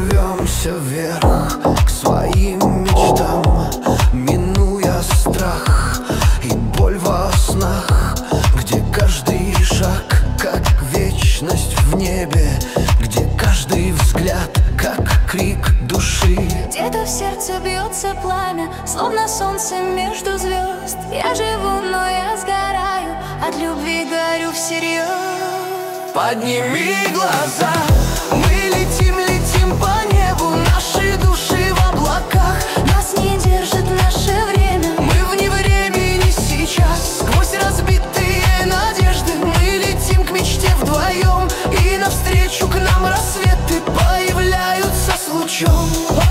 рвемся вверх к своим мечтам, минуя страх и боль во снах, где каждый шаг как вечность в небе, где каждый взгляд как крик души. Где-то в сердце бьется пламя, словно солнце между звезд. Я живу, но я сгораю, от любви горю всерьез. Подними глаза, мы летим, летим по небу, наши души в облаках. Нас не держит наше время, Мы вне времени сейчас, сквозь разбитые надежды мы летим к мечте вдвоем, и навстречу к нам рассветы появляются с лучом.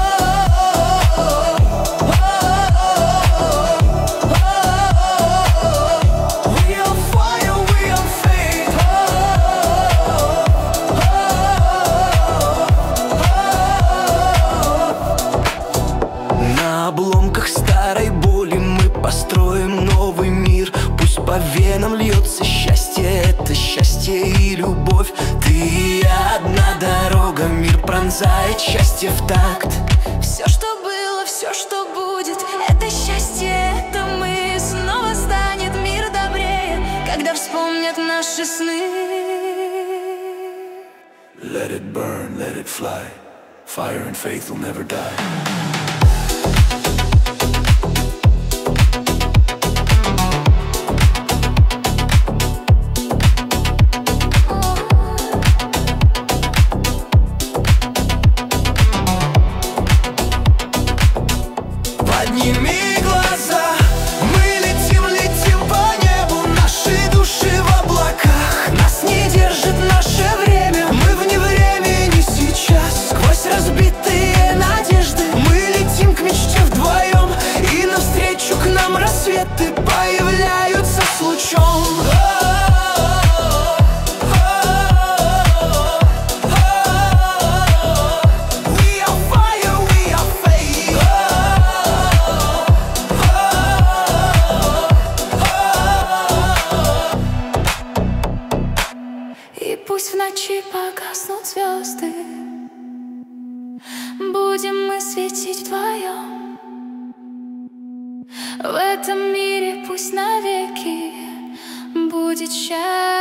На обломках старой боли мы построим новый мир. Пусть по венам льется счастье, это счастье и любовь. Ты и я, одна дорога, мир пронзает счастье в такт. все, что было, все, что будет, это счастье, это мы. Снова станет мир добрее, когда вспомнят наши сны. Let it burn, let it fly. Fire and faith will never die. Подними глаза, мы летим, летим по небу, наши души в облаках. Нас не держит наше время, мы вне времени сейчас, сквозь разбитые надежды мы летим к мечте вдвоем, и навстречу к нам рассветы появляются с лучом. И пусть в ночи погаснут звезды, будем мы светить вдвоем. В этом мире пусть навеки будет счастье.